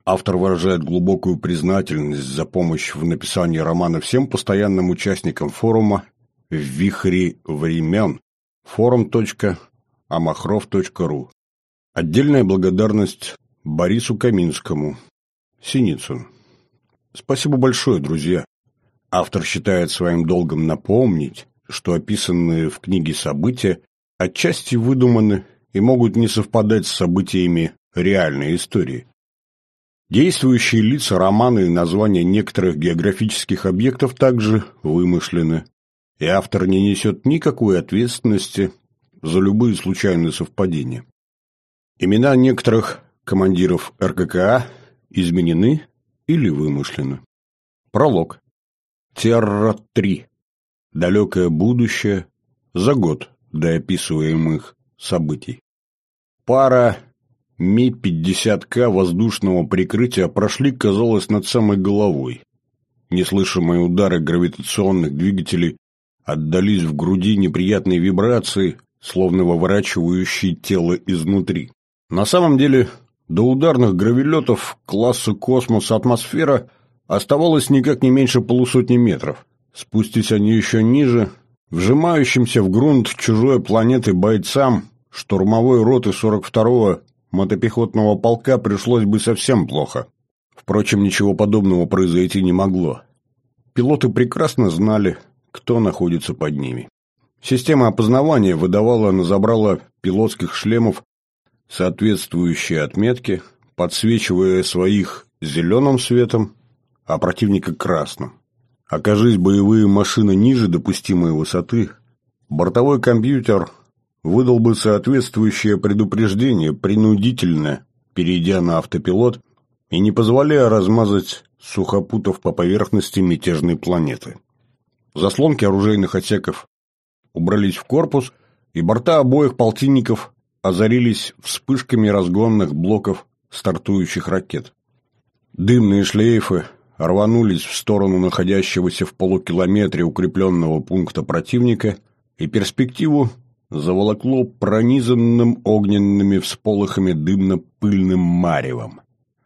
Автор выражает глубокую признательность за помощь в написании романа всем постоянным участникам форума «В вихре времен» forum.amokhrov.ru. Отдельная благодарность Борису Каминскому, Синицын. Спасибо большое, друзья. Автор считает своим долгом напомнить, что описанные в книге события отчасти выдуманы и могут не совпадать с событиями реальной истории. Действующие лица романа и названия некоторых географических объектов также вымышлены, и автор не несет никакой ответственности за любые случайные совпадения. Имена некоторых командиров РККА изменены или вымышлены. Пролог. Терра-3. Далекое будущее за год до описываемых событий. Пара Ми-50К воздушного прикрытия прошли, казалось, над самой головой. Неслышимые удары гравитационных двигателей отдались в груди неприятной вибрации, словно выворачивающей тело изнутри. На самом деле, до ударных гравелетов класса космос-атмосфера оставалось никак не меньше полусотни метров. Спустись они еще ниже, вжимающимся в грунт чужой планеты бойцам штурмовой роты 42-го мотопехотного полка пришлось бы совсем плохо. Впрочем, ничего подобного произойти не могло. Пилоты прекрасно знали, кто находится под ними. Система опознавания выдавала на забрало пилотских шлемов соответствующие отметки, подсвечивая своих зеленым светом, а противника красным. Окажись боевые машины ниже допустимой высоты, бортовой компьютер выдал бы соответствующее предупреждение, принудительно перейдя на автопилот и не позволяя размазать сухопутов по поверхности мятежной планеты. Заслонки оружейных отсеков убрались в корпус, и борта обоих полтинников озарились вспышками разгонных блоков стартующих ракет. Дымные шлейфы рванулись в сторону находящегося в полукилометре укрепленного пункта противника, и перспективу заволокло пронизанным огненными всполохами дымно-пыльным маревом.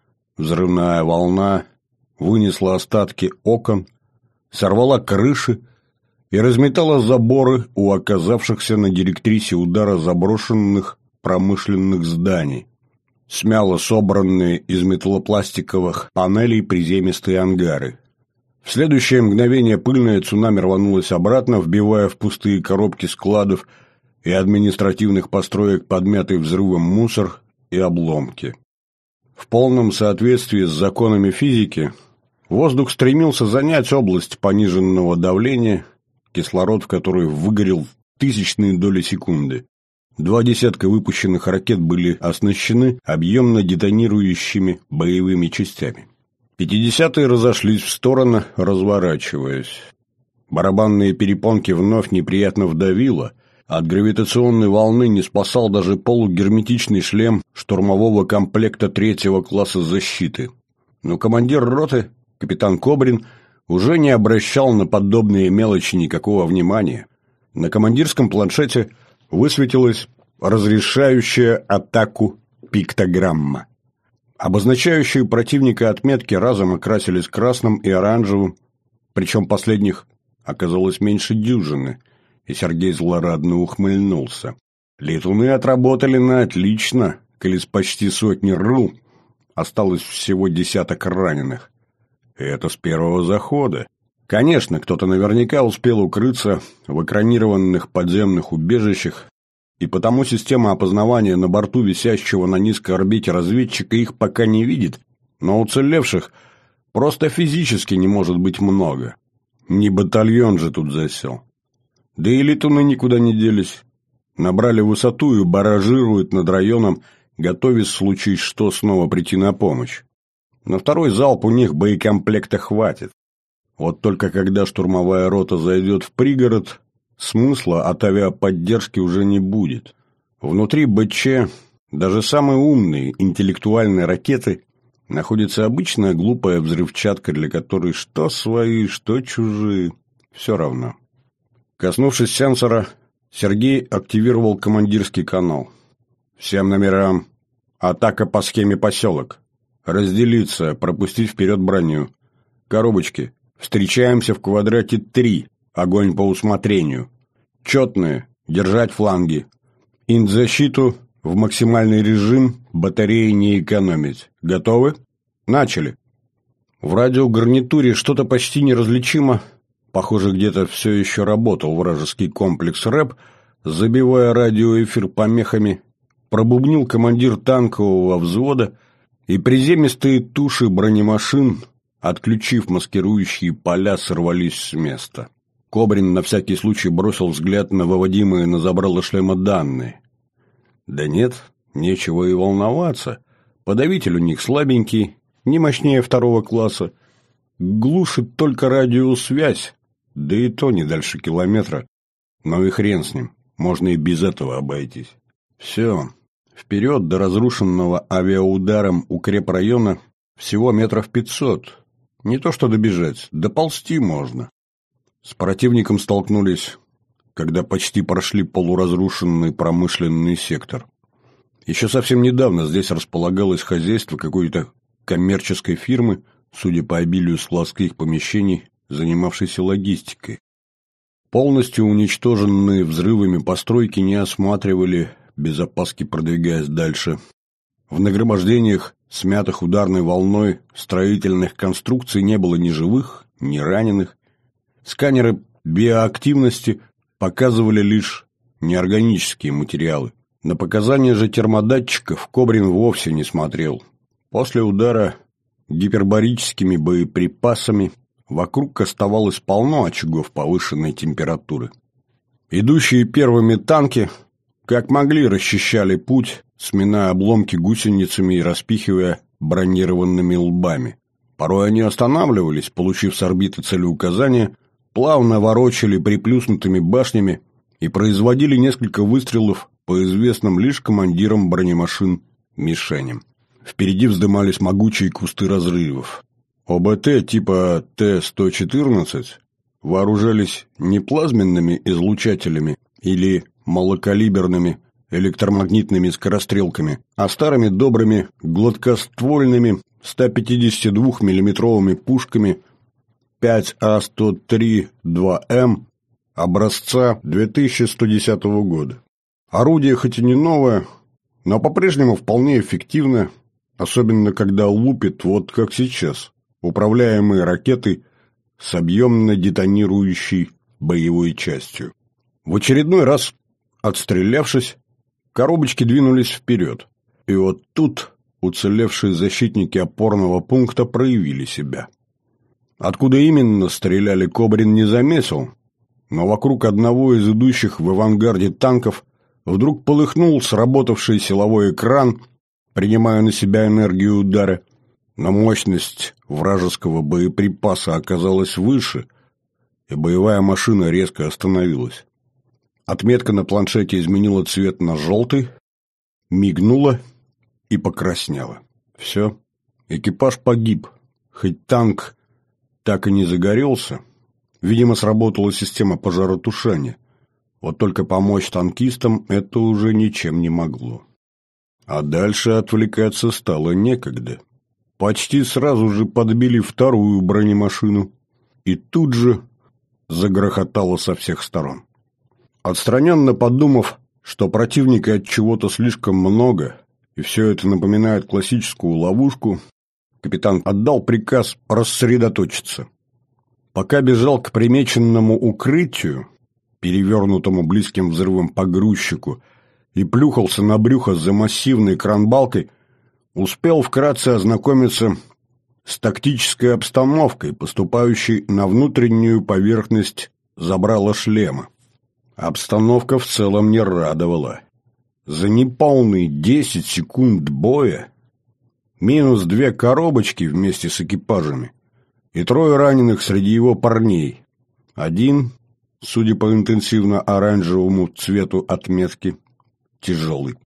Взрывная волна вынесла остатки окон, сорвала крыши и разметала заборы у оказавшихся на директрисе удара заброшенных промышленных зданий, смяла собранные из металлопластиковых панелей приземистые ангары. В следующее мгновение пыльное цунами рванулось обратно, вбивая в пустые коробки складов и административных построек подмятый взрывом мусор и обломки. В полном соответствии с законами физики воздух стремился занять область пониженного давления, кислород в которой выгорел в тысячные доли секунды. 2 десятка выпущенных ракет были оснащены объемно детонирующими боевыми частями. 50-е разошлись в стороны, разворачиваясь. Барабанные перепонки вновь неприятно вдавило. От гравитационной волны не спасал даже полугерметичный шлем штурмового комплекта 3-го класса защиты. Но командир роты, капитан Кобрин, уже не обращал на подобные мелочи никакого внимания. На командирском планшете высветилась разрешающая атаку пиктограмма. Обозначающие противника отметки разом окрасились красным и оранжевым, причем последних оказалось меньше дюжины, и Сергей злорадно ухмыльнулся. Летуны отработали на отлично, коли с почти сотни РУ осталось всего десяток раненых. И это с первого захода. Конечно, кто-то наверняка успел укрыться в экранированных подземных убежищах, и потому система опознавания на борту висящего на низкой орбите разведчика их пока не видит, но уцелевших просто физически не может быть много. Не батальон же тут засел. Да и летуны никуда не делись. Набрали высоту и баражируют над районом, готовясь в случае что снова прийти на помощь. На второй залп у них боекомплекта хватит. Вот только когда штурмовая рота зайдет в пригород, смысла от авиаподдержки уже не будет. Внутри БЧ даже самые умные интеллектуальные ракеты находится обычная глупая взрывчатка, для которой что свои, что чужие, все равно. Коснувшись сенсора, Сергей активировал командирский канал. «Всем номерам. Атака по схеме поселок. Разделиться, пропустить вперед броню. Коробочки. Встречаемся в квадрате 3. Огонь по усмотрению. Четные. Держать фланги. Инт-защиту в максимальный режим, батареи не экономить. Готовы? Начали. В радиогарнитуре что-то почти неразличимо. Похоже, где-то все еще работал вражеский комплекс РЭП, забивая радиоэфир помехами, пробубнил командир танкового взвода, и приземистые туши бронемашин, отключив маскирующие поля, сорвались с места. Кобрин на всякий случай бросил взгляд на выводимые на забрало шлема данные. Да нет, нечего и волноваться. Подавитель у них слабенький, не мощнее 2 класса. Глушит только радиосвязь, да и то не дальше километра. Но и хрен с ним, можно и без этого обойтись. Все, вперед до разрушенного авиаударом укрепрайона всего 500 метров. Не то что добежать, доползти можно. С противником столкнулись, когда почти прошли полуразрушенный промышленный сектор. Еще совсем недавно здесь располагалось хозяйство какой-то коммерческой фирмы, судя по обилию складских помещений, занимавшейся логистикой. Полностью уничтоженные взрывами постройки не осматривали, без опаски продвигаясь дальше. В нагромождениях, смятых ударной волной, строительных конструкций не было ни живых, ни раненых. Сканеры биоактивности показывали лишь неорганические материалы. На показания же термодатчиков Кобрин вовсе не смотрел. После удара гипербарическими боеприпасами вокруг оставалось полно очагов повышенной температуры. Идущие первыми танки, как могли, расчищали путь, сминая обломки гусеницами и распихивая бронированными лбами. Порой они останавливались, получив с орбиты целеуказания, плавно ворочали приплюснутыми башнями и производили несколько выстрелов по известным лишь командирам бронемашин мишеням. Впереди вздымались могучие кусты разрывов. ОБТ типа Т-114 вооружались не плазменными излучателями или малокалиберными электромагнитными скорострелками, а старыми добрыми гладкоствольными 152 миллиметровыми пушками 5А103-2М образца 2110 года. Орудие хоть и не новое, но по-прежнему вполне эффективное, особенно когда лупит вот как сейчас, управляемые ракетой с объемно детонирующей боевой частью. В очередной раз, отстрелявшись, коробочки двинулись вперед. И вот тут уцелевшие защитники опорного пункта проявили себя. Откуда именно стреляли, Кобрин не заметил, но вокруг одного из идущих в авангарде танков вдруг полыхнул сработавший силовой экран, принимая на себя энергию удара, но мощность вражеского боеприпаса оказалась выше, и боевая машина резко остановилась. Отметка на планшете изменила цвет на желтый, мигнула и покраснела. Все, экипаж погиб, хоть танк так и не загорелся. Видимо, сработала система пожаротушения. Вот только помочь танкистам это уже ничем не могло. А дальше отвлекаться стало некогда. Почти сразу же подбили вторую бронемашину, и тут же загрохотало со всех сторон. Отстраненно подумав, что противника от чего-то слишком много, и все это напоминает классическую ловушку, капитан отдал приказ рассредоточиться. Пока бежал к примеченному укрытию, перевернутому близким взрывом погрузчику, и плюхался на брюхо за массивной кранбалкой, успел вкратце ознакомиться с тактической обстановкой, поступающей на внутреннюю поверхность забрала шлема. Обстановка в целом не радовала. За неполные 10 секунд боя минус 2 коробочки вместе с экипажами и 3 раненых среди его парней. Один, судя по интенсивно-оранжевому цвету отметки, тяжелый.